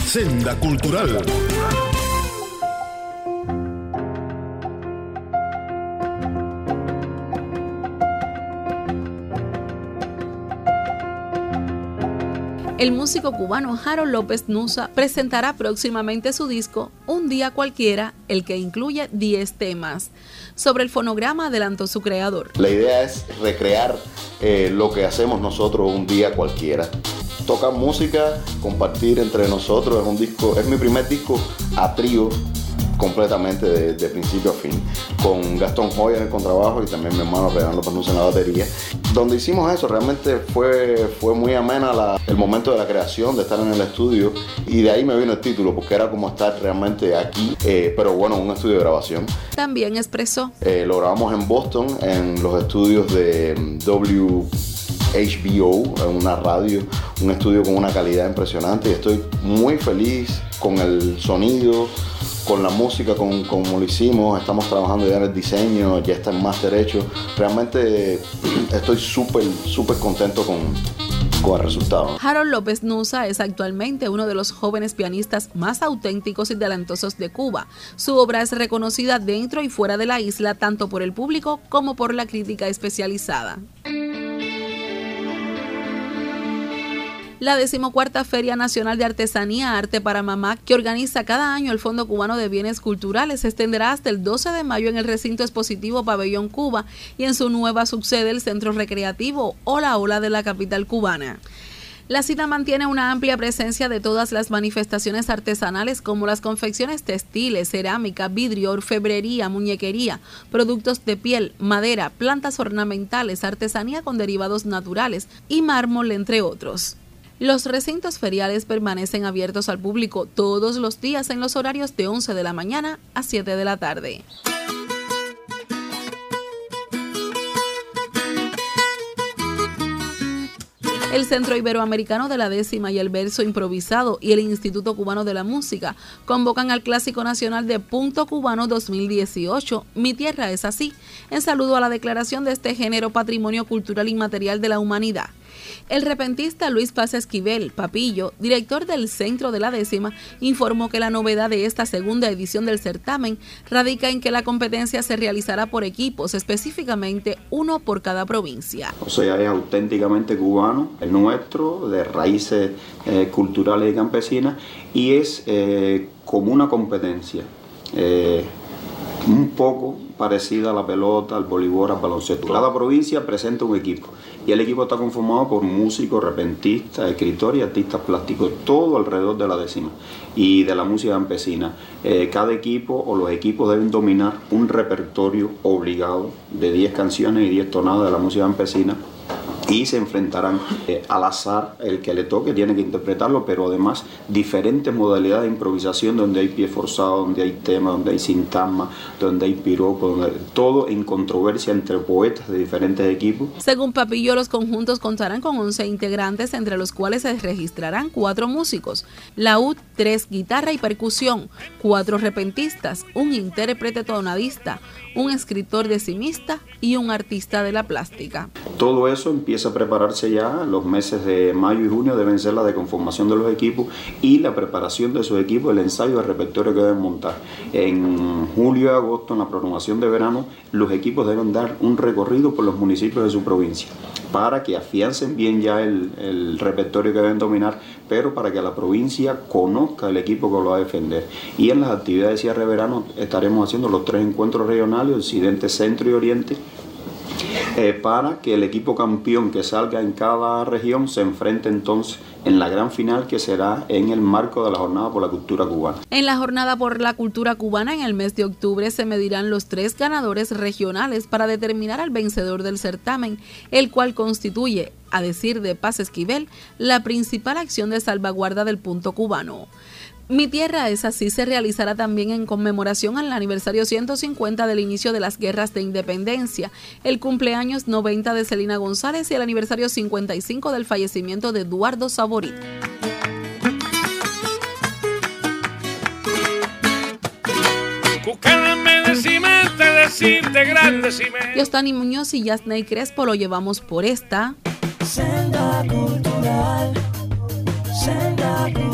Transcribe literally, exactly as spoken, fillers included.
Senda Cultural. El músico cubano Harold López Nussa presentará próximamente su disco Un Día Cualquiera, el que incluye diez temas. Sobre el fonograma adelantó su creador. La idea es recrear eh, lo que hacemos nosotros un día cualquiera. Tocar música, compartir entre nosotros. Es un disco, es mi primer disco a trío completamente de, de principio a fin, con Gastón Joya en el contrabajo y también mi hermano Renan López Nussa en la batería. Donde hicimos eso realmente fue, fue muy amena la, el momento de la creación, de estar en el estudio, y de ahí me vino el título, porque era como estar realmente aquí, eh, pero bueno, un estudio de grabación. También expresó. Eh, lo grabamos en Boston, en los estudios de W H B O, en una radio, un estudio con una calidad impresionante, y estoy muy feliz con el sonido, con la música, con como lo hicimos. Estamos trabajando ya en el diseño, ya está en máster hecho. Realmente estoy súper, súper contento con, con el resultado. Harold López Nussa es actualmente uno de los jóvenes pianistas más auténticos y talentosos de Cuba. Su obra es reconocida dentro y fuera de la isla, tanto por el público como por la crítica especializada. La decimocuarta Feria Nacional de Artesanía Arte para Mamá, que organiza cada año el Fondo Cubano de Bienes Culturales, se extenderá hasta el doce de mayo en el recinto expositivo Pabellón Cuba y en su nueva subsede, el Centro Recreativo Ola Ola de la capital cubana. La cita mantiene una amplia presencia de todas las manifestaciones artesanales, como las confecciones textiles, cerámica, vidrio, orfebrería, muñequería, productos de piel, madera, plantas ornamentales, artesanía con derivados naturales y mármol, entre otros. Los recintos feriales permanecen abiertos al público todos los días en los horarios de once de la mañana a siete de la tarde. El Centro Iberoamericano de la Décima y el Verso Improvisado y el Instituto Cubano de la Música convocan al Clásico Nacional de Punto Cubano dos mil dieciocho, Mi Tierra es Así, en saludo a la declaración de este género Patrimonio Cultural Inmaterial de la Humanidad. El repentista Luis Paz Esquivel, Papillo, director del Centro de la Décima, informó que la novedad de esta segunda edición del certamen radica en que la competencia se realizará por equipos, específicamente uno por cada provincia. O sea, es auténticamente cubano, el nuestro, de raíces eh, culturales y campesinas, y es eh, como una competencia eh, un poco parecida a la pelota, al voleibol, al baloncesto. Cada provincia presenta un equipo y el equipo está conformado por músicos, repentistas, escritores y artistas plásticos, todo alrededor de la décima y de la música campesina. Eh, cada equipo o los equipos deben dominar un repertorio obligado de diez canciones y diez tonadas de la música campesina, y se enfrentarán eh, al azar, el que le toque tiene que interpretarlo, pero además diferentes modalidades de improvisación, donde hay pie forzado, donde hay tema, donde hay sintagma, donde hay piropo, donde, todo en controversia entre poetas de diferentes equipos. Según Papillo, los conjuntos contarán con once integrantes, entre los cuales se registrarán cuatro músicos, laúd, tres, guitarra y percusión, cuatro repentistas, un intérprete tonadista, un escritor decimista y un artista de la plástica. Todo eso empieza a prepararse ya. Los meses de mayo y junio deben ser la de conformación de los equipos y la preparación de esos equipos, el ensayo del repertorio que deben montar. En julio y agosto, en la programación de verano, los equipos deben dar un recorrido por los municipios de su provincia para que afiancen bien ya el, el repertorio que deben dominar, pero para que la provincia conozca el equipo que lo va a defender. Y en las actividades de cierre de verano estaremos haciendo los tres encuentros regionales, Occidente, Centro y Oriente, Eh, para que el equipo campeón que salga en cada región se enfrente entonces en la gran final, que será en el marco de la Jornada por la Cultura Cubana. En la Jornada por la Cultura Cubana, en el mes de octubre, se medirán los tres ganadores regionales para determinar al vencedor del certamen, el cual constituye, a decir de Paz Esquivel, la principal acción de salvaguarda del punto cubano. Mi Tierra es Así se realizará también en conmemoración al aniversario ciento cincuenta del inicio de las guerras de independencia, el cumpleaños noventa de Celina González y el aniversario cincuenta y cinco del fallecimiento de Eduardo Saborit. Yostani Muñoz y Yasney Crespo lo llevamos por esta. Senda Cultural, Senda Cultural.